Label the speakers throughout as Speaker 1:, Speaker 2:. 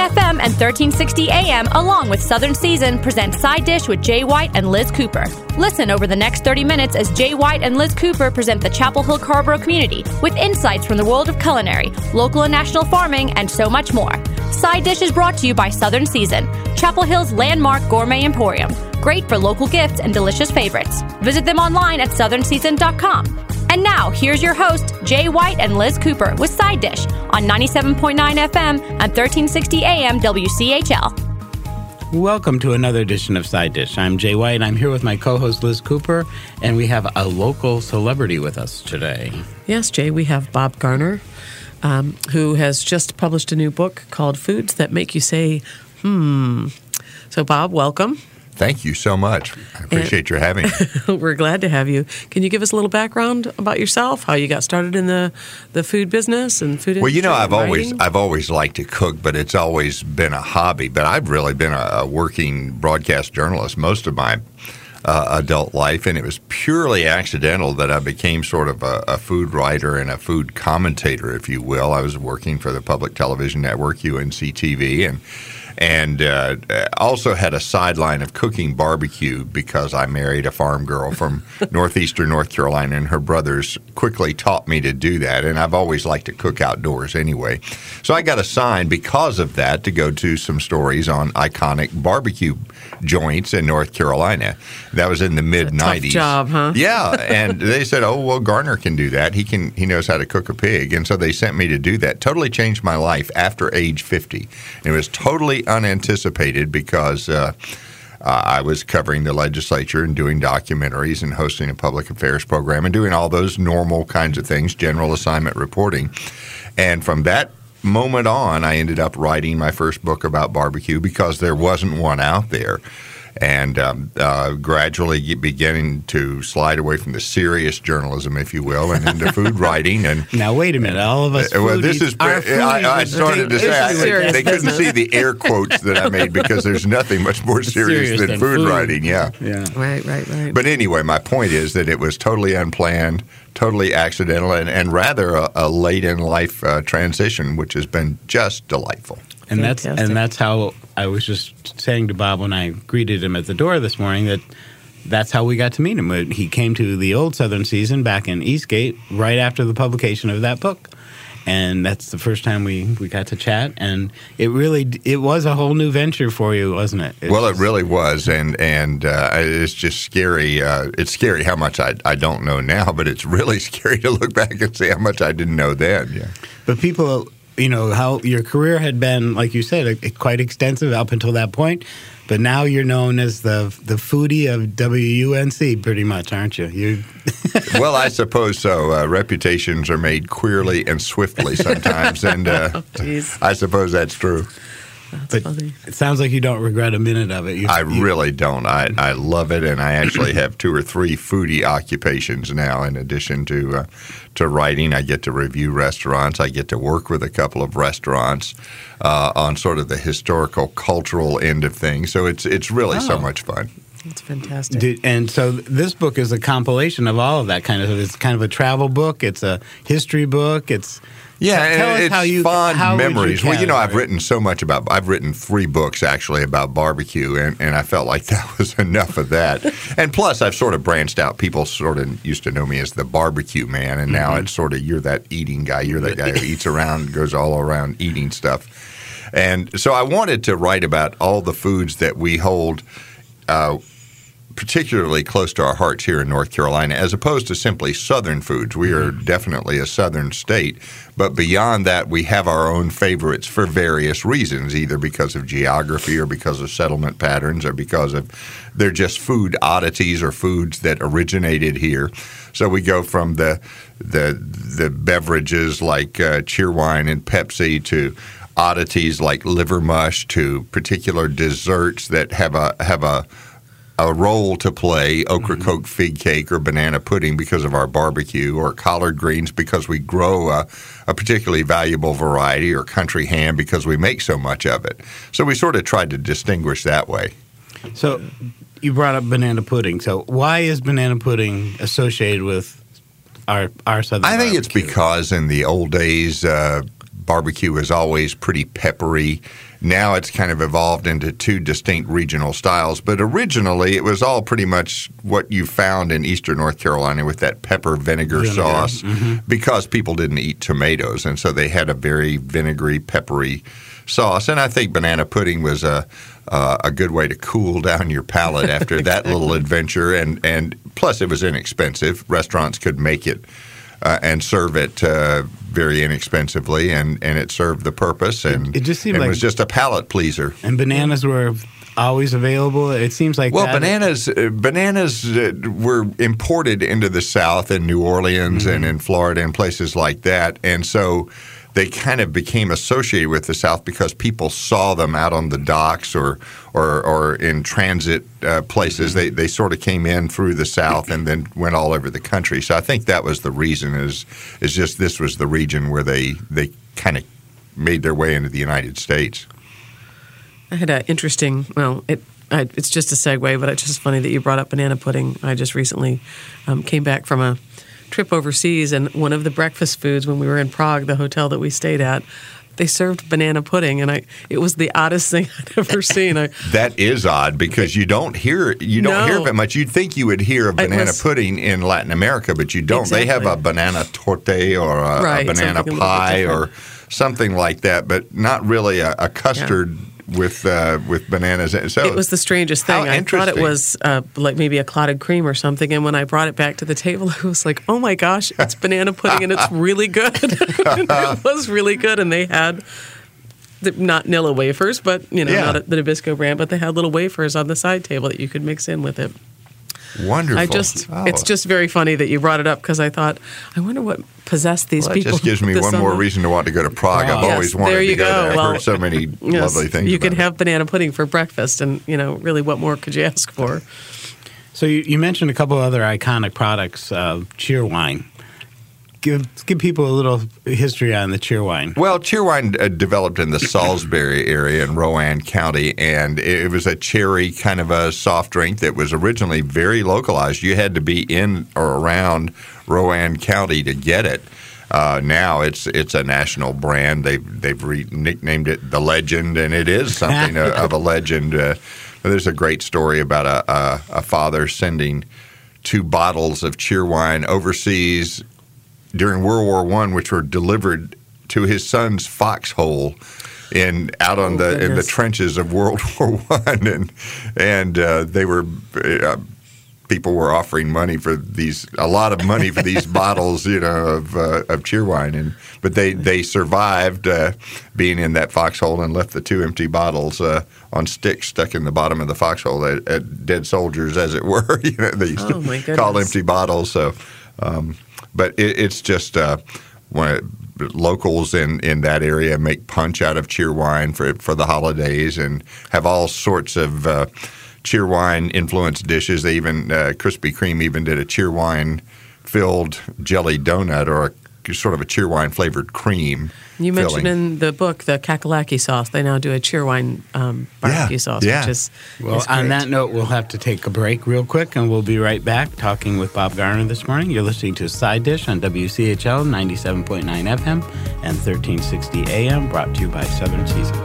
Speaker 1: FM and 1360 AM, along with Southern Season, present Side Dish with Jay White and Liz Cooper. Listen over the next 30 minutes as Jay White and Liz Cooper present the Chapel Hill Carrboro community with insights from the world of culinary, local and national farming, and so much more. Side Dish is brought to you by Southern Season, Chapel Hill's landmark gourmet emporium. Great for local gifts and delicious favorites. Visit them online at southernseason.com. And now, here's your host, Jay White and Liz Cooper with Side Dish on 97.9 FM and 1360 AM WCHL.
Speaker 2: Welcome to another edition of Side Dish. I'm Jay White. I'm here with my co-host, Liz Cooper, and we have a local celebrity with us today.
Speaker 3: Yes, Jay, we have Bob Garner, who has just published a new book called Foods That Make You Say, So, Bob, welcome.
Speaker 4: Thank you so much. I appreciate your having me.
Speaker 3: We're glad to have you. Can you give us a little background about yourself, how you got started in the food business and food industry?
Speaker 4: Well, you know, I've always liked to cook, but it's always been a hobby. But I've really been a working broadcast journalist most of my adult life, and it was purely accidental that I became sort of a food writer and a food commentator, if you will. I was working for the public television network, UNC-TV, and also had a sideline of cooking barbecue because I married a farm girl from northeastern North Carolina, and her brothers quickly taught me to do that, and I've always liked to cook outdoors anyway. So I got assigned because of that to go to some stories on iconic barbecue joints in North Carolina. That was in the mid-'90s.
Speaker 3: Tough job, huh?
Speaker 4: Yeah, and they said, oh, well, Garner can do that. He knows how to cook a pig, and so they sent me to do that. Totally changed my life after age 50. It was totally unanticipated because I was covering the legislature and doing documentaries and hosting a public affairs program and doing all those normal kinds of things, general assignment reporting. And from that moment on, I ended up writing my first book about barbecue because there wasn't one out there. And gradually beginning to slide away from the serious journalism, if you will, and into food writing. And
Speaker 2: now, wait a minute. All of us foodies,
Speaker 4: well, this is. I started to say they couldn't see the air quotes that I made because there's nothing much more serious than food writing. Yeah.
Speaker 3: Right.
Speaker 4: But anyway, my point is that it was totally unplanned, totally accidental, and rather a late in life transition, which has been just delightful.
Speaker 2: And that's how I was just saying to Bob when I greeted him at the door this morning that's how we got to meet him. He came to the old Southern Season back in Eastgate right after the publication of that book. And that's the first time we got to chat. And it was a whole new venture for you, wasn't it?
Speaker 4: It really was. And it's just scary. It's scary how much I don't know now, but it's really scary to look back and see how much I didn't know then. Yeah.
Speaker 2: But people, you know, how your career had been, like you said, quite extensive up until that point. But now you're known as the foodie of WUNC, pretty much, aren't you?
Speaker 4: Well, I suppose so. Reputations are made queerly and swiftly sometimes, and I suppose that's true.
Speaker 3: That's funny.
Speaker 2: It sounds like you don't regret a minute of it.
Speaker 4: I really don't. I love it, and I actually have 2 or 3 foodie occupations now. In addition to writing, I get to review restaurants. I get to work with a couple of restaurants on sort of the historical, cultural end of things. So it's really so much fun.
Speaker 3: That's fantastic.
Speaker 2: And so this book is a compilation of all of that kind of. It's kind of a travel book. It's a history book. It's
Speaker 4: it's fond memories. Well, you know, I've written so much I've written 3 books actually about barbecue, and I felt like that was enough of that. And plus, I've sort of branched out. People sort of used to know me as the barbecue man, and now it's sort of, you're that eating guy. You're that guy who eats around, goes all around eating stuff. And so I wanted to write about all the foods that we hold particularly close to our hearts here in North Carolina, as opposed to simply Southern foods. We are definitely a Southern state, but beyond that, we have our own favorites for various reasons, either because of geography or because of settlement patterns or because of they're just food oddities or foods that originated here. So we go from the beverages like Cheerwine and Pepsi to oddities like liver mush to particular desserts that have a role to play, Ocracoke fig cake or banana pudding because of our barbecue, or collard greens because we grow a particularly valuable variety, or country ham because we make so much of it. So we sort of tried to distinguish that way.
Speaker 2: So you brought up banana pudding. So why is banana pudding associated with our Southern
Speaker 4: I think
Speaker 2: barbecue?
Speaker 4: It's because in the old days, barbecue was always pretty peppery. Now it's kind of evolved into two distinct regional styles. But originally, it was all pretty much what you found in eastern North Carolina with that pepper vinegar sauce because people didn't eat tomatoes. And so they had a very vinegary, peppery sauce. And I think banana pudding was a good way to cool down your palate after that little adventure. And plus, it was inexpensive. Restaurants could make it and serve it very inexpensively, and it sered the purpose. And
Speaker 2: it just seemed
Speaker 4: it
Speaker 2: like
Speaker 4: was just a palate pleaser.
Speaker 2: And bananas were always available. It seems like
Speaker 4: bananas were imported into the South in New Orleans and in Florida and places like that, and so they kind of became associated with the South because people saw them out on the docks or in transit places. They sort of came in through the South and then went all over the country. So I think that was the reason is just this was the region where they kind of made their way into the United States.
Speaker 3: I had an interesting, it's just a segue, but it's just funny that you brought up banana pudding. I just recently came back from a trip overseas, and one of the breakfast foods when we were in Prague, the hotel that we stayed at, they served banana pudding, and it was the oddest thing I'd ever seen.
Speaker 4: That is odd because you don't hear of it much. You'd think you would hear of banana pudding in Latin America, but you don't.
Speaker 3: Exactly.
Speaker 4: They have a banana torte or a banana pie or something like that, but not really a custard. With bananas. So
Speaker 3: it was the strangest thing. I thought it was like maybe a clotted cream or something. And when I brought it back to the table, I was like, oh my gosh, it's banana pudding and it's really good. It was really good. And they had not Nilla wafers, but not the Nabisco brand, but they had little wafers on the side table that you could mix in with it.
Speaker 4: Wonderful.
Speaker 3: It's just very funny that you brought it up because I thought, I wonder what possessed these people.
Speaker 4: It just gives me one more reason to want to go to Prague. I've always wanted to go there. I've heard so many lovely things.
Speaker 3: You could
Speaker 4: about
Speaker 3: have banana pudding for breakfast, and really, what more could you ask for?
Speaker 2: So you mentioned a couple other iconic products, Cheerwine. Give people a little history on the Cheerwine.
Speaker 4: Well, Cheerwine developed in the Salisbury area in Rowan County, and it was a cherry kind of a soft drink that was originally very localized. You had to be in or around Rowan County to get it. Now it's a national brand. They've nicknamed it the Legend, and it is something of a legend. There's a great story about a father sending 2 bottles of Cheerwine overseas during World War I, which were delivered to his son's foxhole out on in the trenches of World War I, and they were people were offering money for a lot of money for these bottles, of Cheerwine, but they survived being in that foxhole and left the 2 empty bottles on sticks stuck in the bottom of the foxhole at dead soldiers, as it were. They used to call empty bottles. So. But it's just when locals in that area make punch out of Cheerwine for the holidays and have all sorts of Cheerwine influenced dishes. They even Krispy Kreme even did a Cheerwine filled jelly donut or sort of a Cheerwine flavored cream.
Speaker 3: You mentioned in the book the kakalaki sauce. They now do a Cheerwine barbecue sauce, which is
Speaker 2: well. On that note, we'll have to take a break real quick, and we'll be right back talking with Bob Garner this morning. You're listening to Side Dish on WCHL 97.9 FM and 1360 AM, brought to you by Southern Season.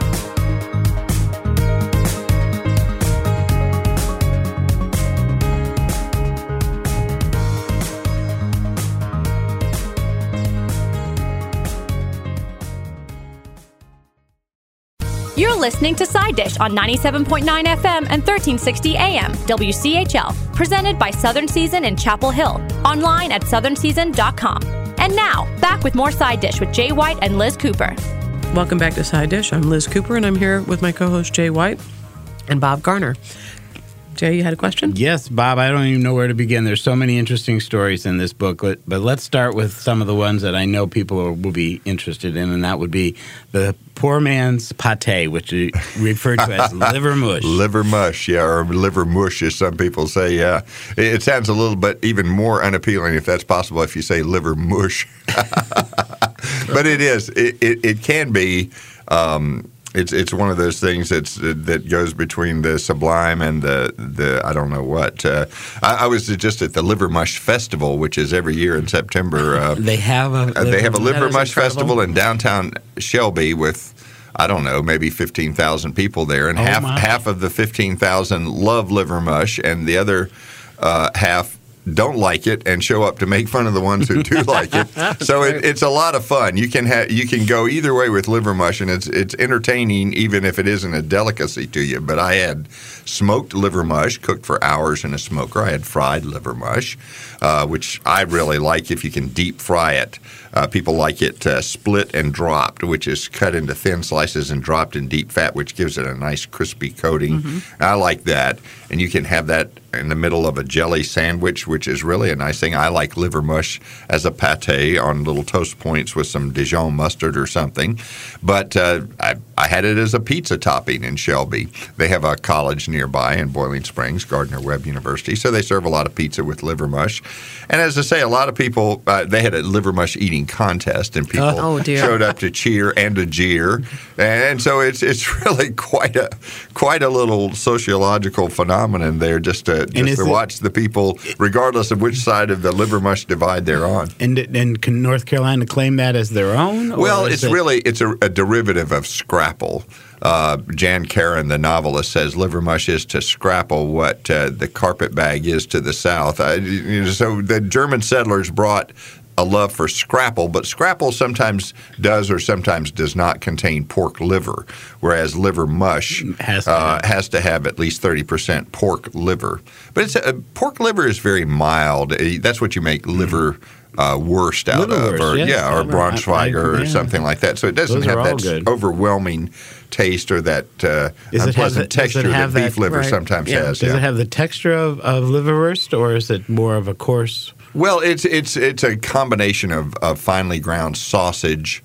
Speaker 1: You're listening to Side Dish on 97.9 FM and 1360 AM, WCHL, presented by Southern Season in Chapel Hill, online at southernseason.com. And now, back with more Side Dish with Jay White and Liz Cooper.
Speaker 3: Welcome back to Side Dish. I'm Liz Cooper, and I'm here with my co-host Jay White and Bob Garner. Jay, you had a question?
Speaker 2: Yes, Bob, I don't even know where to begin. There's so many interesting stories in this book, but let's start with some of the ones that I know people will be interested in, and that would be the poor man's pate, which is referred to as liver mush.
Speaker 4: Liver mush, or liver mush, as some people say, yeah. It sounds a little bit even more unappealing, if that's possible, if you say liver mush. But it is. It can be It's one of those things that goes between the sublime and the I don't know what. I was just at the Liver Mush Festival, which is every year in September.
Speaker 2: They have a
Speaker 4: Liver Mush Festival in downtown Shelby with, I don't know, maybe 15,000 people there, and half of the 15,000 love liver mush, and the other half don't like it and show up to make fun of the ones who do like it. So it's a lot of fun. You can go either way with liver mush, and it's entertaining even if it isn't a delicacy to you. But I had smoked liver mush, cooked for hours in a smoker. I had fried liver mush, which I really like if you can deep fry it. People like it split and dropped, which is cut into thin slices and dropped in deep fat, which gives it a nice crispy coating. Mm-hmm. I like that. And you can have that in the middle of a jelly sandwich, which is really a nice thing. I like liver mush as a pate on little toast points with some Dijon mustard or something. But I had it as a pizza topping in Shelby. They have a college nearby in Boiling Springs, Gardner-Webb University, so they serve a lot of pizza with liver mush. And as I say, a lot of people, they had a liver mush eating contest, and people showed up to cheer and to jeer. And so it's really quite a little sociological phenomenon there just to watch the people, regardless of which side of the liver mush divide they're on.
Speaker 2: And can North Carolina claim that as their own?
Speaker 4: Well, it's a derivative of scrapple. Jan Karan, the novelist, says liver mush is to scrapple what the carpetbag is to the South. So the German settlers brought a love for scrapple, but scrapple sometimes does or sometimes does not contain pork liver, whereas liver mush has to have at least 30% pork liver. But pork liver is very mild. That's what you make liver wurst out of, or Braunschweiger or something like that. So it doesn't have that overwhelming taste or that unpleasant texture that beef liver sometimes has.
Speaker 2: Does it have the texture of liverwurst, or is it more of a coarse?
Speaker 4: Well, it's a combination of finely ground sausage,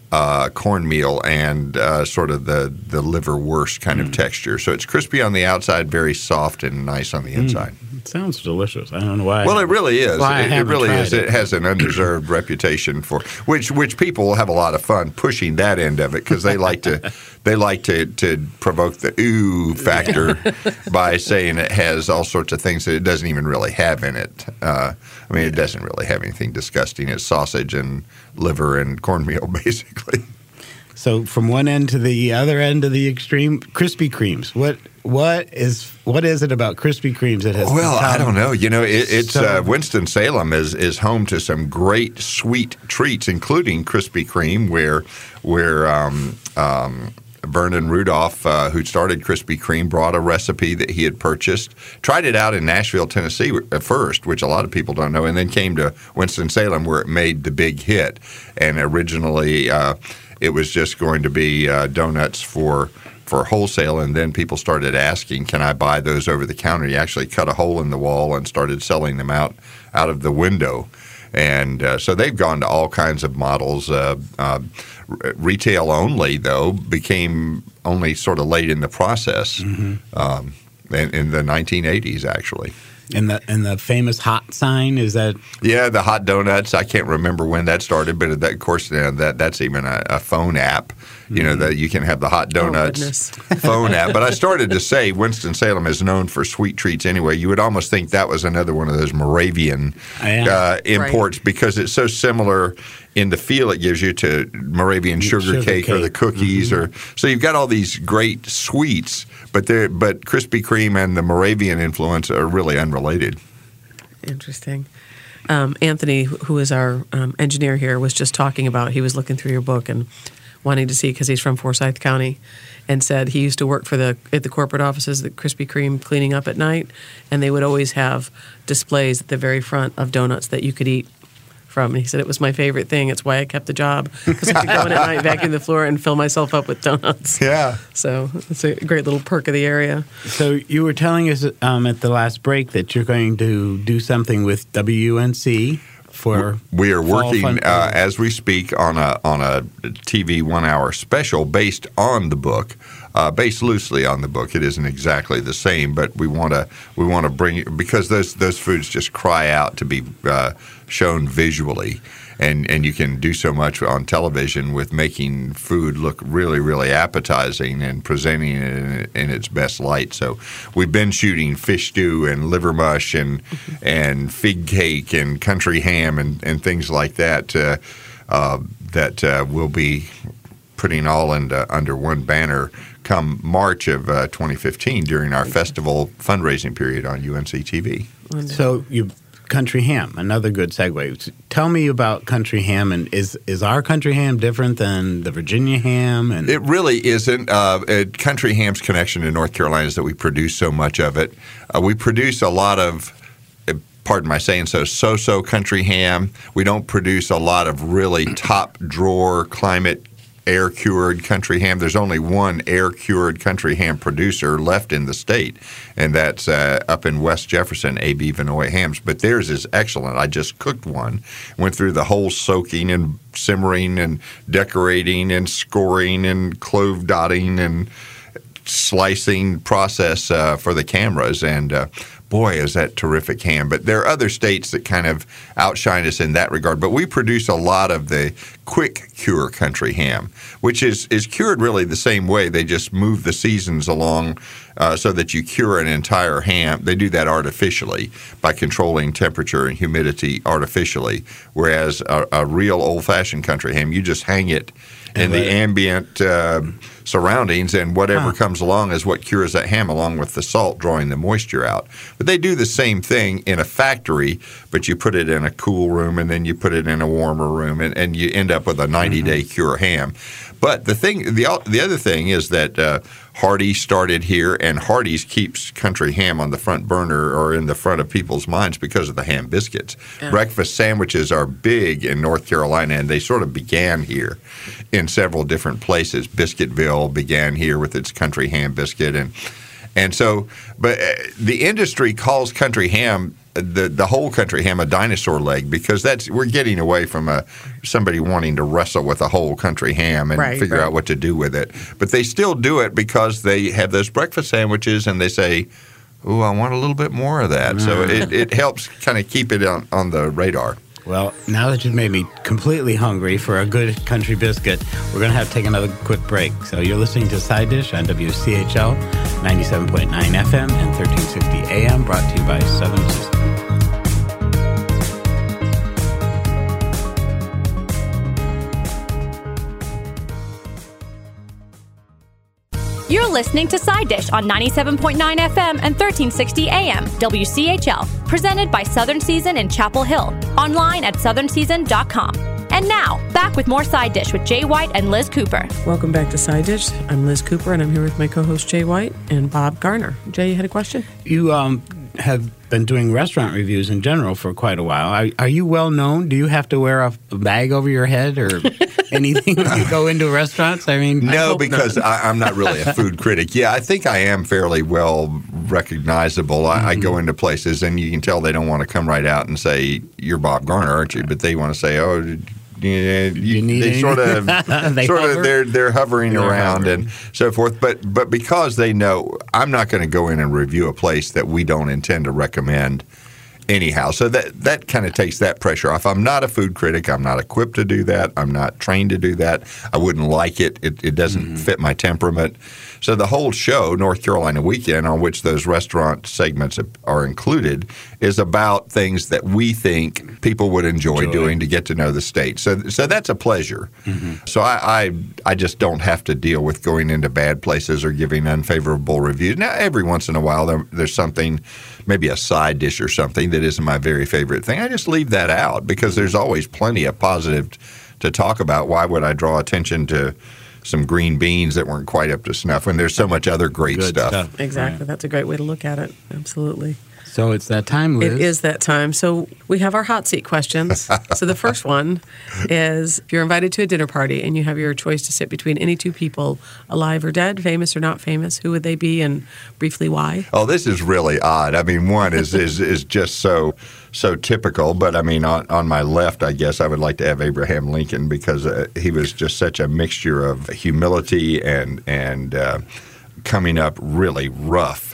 Speaker 4: cornmeal, and sort of the liverwurst kind of texture. So it's crispy on the outside, very soft and nice on the inside.
Speaker 2: It sounds delicious. I don't know why.
Speaker 4: Well, it really is. It really is. It has an undeserved reputation for which people will have a lot of fun pushing that end of it because they like to provoke the ooh factor by saying it has all sorts of things that it doesn't even really have in it. It doesn't really have anything disgusting. It's sausage and liver and cornmeal, basically.
Speaker 2: So from one end to the other end of the extreme, Krispy Kremes. What is it about Krispy Kremes that has?
Speaker 4: Well, I don't know. It's Winston-Salem is home to some great sweet treats, including Krispy Kreme, where Vernon Rudolph, who started Krispy Kreme, brought a recipe that he had purchased, tried it out in Nashville, Tennessee at first, which a lot of people don't know, and then came to Winston-Salem where it made the big hit. And originally it was just going to be donuts for wholesale, and then people started asking, can I buy those over the counter? He actually cut a hole in the wall and started selling them out of the window. And so they've gone to all kinds of models. Retail only, though, became only sort of late in the process in the 1980s, actually.
Speaker 2: And the famous hot sign, is that?
Speaker 4: Yeah, the hot donuts. I can't remember when that started, but of course that's even a phone app. That you can have the hot donuts phone app. But I started to say Winston-Salem is known for sweet treats anyway. You would almost think that was another one of those Moravian imports because it's so similar in the feel it gives you to Moravian sugar cake or the cookies. So you've got all these great sweets, but Krispy Kreme and the Moravian influence are really unrelated.
Speaker 3: Interesting. Anthony, who is our engineer here, was just talking about, he was looking through your book and wanting to see, because he's from Forsyth County, and said he used to work at the corporate offices at Krispy Kreme cleaning up at night, and they would always have displays at the very front of donuts that you could eat from. And he said it was my favorite thing. It's why I kept the job, because I could go in at night, vacuum the floor, and fill myself up with donuts.
Speaker 4: Yeah.
Speaker 3: So it's a great little perk of the area.
Speaker 2: So you were telling us at the last break that you're going to do something with WUNC.
Speaker 4: We are working as we speak on a TV 1 hour special based on the book, based loosely on the book. It isn't exactly the same, but we want to bring, because those foods just cry out to be shown visually. and you can do so much on television with making food look really, really appetizing and presenting it in its best light. So we've been shooting fish stew and liver mush and fig cake and country ham and things like that we'll be putting all under one banner come March of 2015 during our festival fundraising period on UNC TV.
Speaker 2: So country ham, another good segue. Tell me about country ham, and is our country ham different than the Virginia ham? And
Speaker 4: it really isn't. Country ham's connection to North Carolina is that we produce so much of it. We produce a lot of, pardon my saying so country ham. We don't produce a lot of really top drawer climate air-cured country ham. There's only one air-cured country ham producer left in the state, and that's up in West Jefferson, A.B. Vinoy Hams. But theirs is excellent. I just cooked one, went through the whole soaking and simmering and decorating and scoring and clove dotting and slicing process for the cameras, and boy, is that terrific ham. But there are other states that kind of outshine us in that regard. But we produce a lot of the quick cure country ham, which is cured really the same way. They just move the seasons along so that you cure an entire ham. They do that artificially by controlling temperature and humidity artificially, whereas a real old-fashioned country ham, you just hang it in the ambient surroundings, and whatever comes along is what cures that ham, along with the salt drawing the moisture out. But they do the same thing in a factory, but you put it in a cool room and then you put it in a warmer room, and you end up with a 90-day cure ham. But the other thing is that Hardee's started here, and Hardee's keeps country ham on the front burner or in the front of people's minds because of the ham biscuits. Yeah. Breakfast sandwiches are big in North Carolina, and they sort of began here in several different places. Biscuitville began here with its country ham biscuit, and so, but the industry calls country ham, the whole country ham, a dinosaur leg, because we're getting away from somebody wanting to wrestle with a whole country ham and figure out what to do with it. But they still do it because they have those breakfast sandwiches and they say, "Ooh, I want a little bit more of that." So it helps kind of keep it on the radar.
Speaker 2: Well, now that you've made me completely hungry for a good country biscuit, we're going to have to take another quick break. So you're listening to Side Dish on WCHL 97.9 FM and 1360 AM, brought to you by Southern Season.
Speaker 1: You're listening to Side Dish on 97.9 FM and 1360 AM, WCHL, presented by Southern Season in Chapel Hill, online at southernseason.com. And now, back with more Side Dish with Jay White and Liz Cooper.
Speaker 3: Welcome back to Side Dish. I'm Liz Cooper, and I'm here with my co-host Jay White and Bob Garner. Jay, you had a question?
Speaker 2: You have been doing restaurant reviews in general for quite a while. Are you well known? Do you have to wear a bag over your head or anything when you go into restaurants? I mean,
Speaker 4: no, because I'm not really a food critic. Yeah, I think I am fairly well recognizable. I go into places and you can tell they don't want to come right out and say, "You're Bob Garner, aren't you?" But they want to say, "Oh." They sort of they're hovering around and so forth, but because they know I'm not going to go in and review a place that we don't intend to recommend anyhow, so that kind of takes that pressure off. I'm not a food critic. I'm not equipped to do that. I'm not trained to do that. I wouldn't like it. It doesn't fit my temperament. So the whole show, North Carolina Weekend, on which those restaurant segments are included, is about things that we think people would enjoy doing to get to know the state. So that's a pleasure. So I just don't have to deal with going into bad places or giving unfavorable reviews. Now, every once in a while, there's something, maybe a side dish or something that isn't my very favorite thing. I just leave that out because there's always plenty of positive to talk about. Why would I draw attention to some green beans that weren't quite up to snuff when there's so much other great stuff?
Speaker 3: Exactly. Right. That's a great way to look at it. Absolutely.
Speaker 2: So it's that time, Liz.
Speaker 3: It is that time. So we have our hot seat questions. So the first one is, if you're invited to a dinner party and you have your choice to sit between any two people, alive or dead, famous or not famous, who would they be and briefly why?
Speaker 4: Oh, this is really odd. I mean, one is just so typical, but I mean, on my left, I guess I would like to have Abraham Lincoln because he was just such a mixture of humility and coming up really rough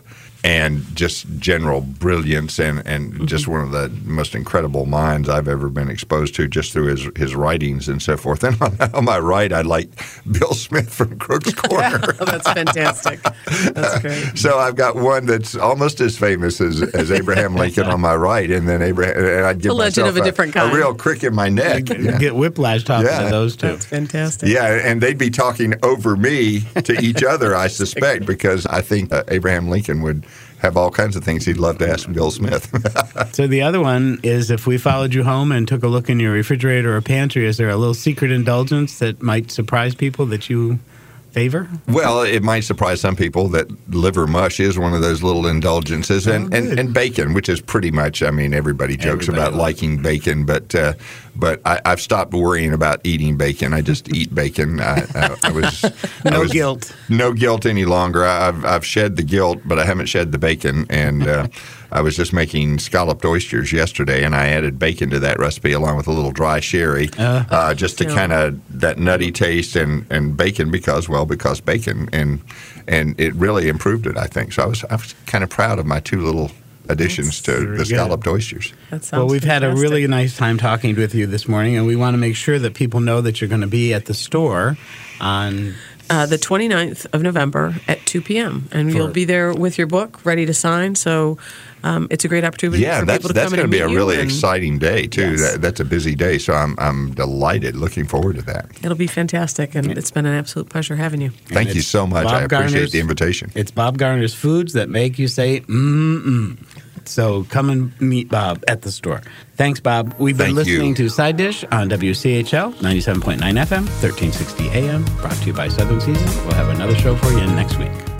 Speaker 4: and just general brilliance and just one of the most incredible minds I've ever been exposed to just through his writings and so forth. And on my right, I like Bill Smith from Crook's Corner.
Speaker 3: Oh, that's fantastic. That's great.
Speaker 4: So I've got one that's almost as famous as Abraham Lincoln on my right, and then I'd give
Speaker 3: a legend of a different kind.
Speaker 4: A real crick in my neck.
Speaker 2: You get whiplash talking to those two.
Speaker 3: That's fantastic.
Speaker 4: Yeah, and they'd be talking over me to each other, I suspect, because I think Abraham Lincoln would have all kinds of things he'd love to ask Bill Smith.
Speaker 2: So the other one is, if we followed you home and took a look in your refrigerator or pantry, is there a little secret indulgence that might surprise people that you favor?
Speaker 4: Well, it might surprise some people that liver mush is one of those little indulgences, and bacon, which is pretty much, I mean, everybody jokes about liking bacon, but I've stopped worrying about eating bacon. I just eat bacon.
Speaker 2: No guilt.
Speaker 4: No guilt any longer. I've shed the guilt, but I haven't shed the bacon, and I was just making scalloped oysters yesterday, and I added bacon to that recipe along with a little dry sherry, just to kind of that nutty taste and bacon because bacon, and it really improved it, I think. So I was kind of proud of my two little additions to the scalloped oysters.
Speaker 2: Well, we've had a really nice time talking with you this morning, and we want to make sure that people know that you're going to be at the store on
Speaker 3: the 29th of November at 2 p.m. And you'll be there with your book ready to sign. So it's a great opportunity for people to come in and meet you.
Speaker 4: Yeah, that's going to be a really exciting day, too. Yes. That's a busy day, so I'm delighted, looking forward to that.
Speaker 3: It'll be fantastic, and it's been an absolute pleasure having you.
Speaker 4: Thank you so much. I appreciate the invitation.
Speaker 2: It's Bob Garner's foods that make you say, mm-mm. So come and meet Bob at the store. Thanks, Bob. We've been listening to Side Dish on WCHL 97.9 FM, 1360 AM, brought to you by Southern Season. We'll have another show for you next week.